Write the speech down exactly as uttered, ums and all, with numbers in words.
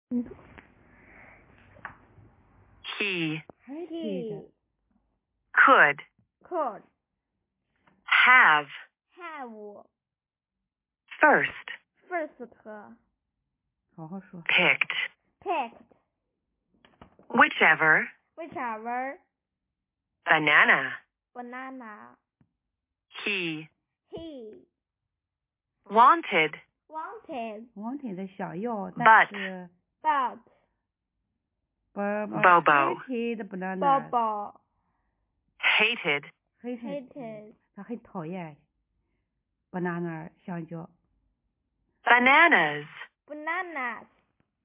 He He could could have have first first 好好说。 picked picked whichever whichever banana banana he he wanted wanted, 王挺的想要， But 但是 but Bobo hated banana Bobo hated hated hated 他很讨厌 banana 香蕉。 bananas bananas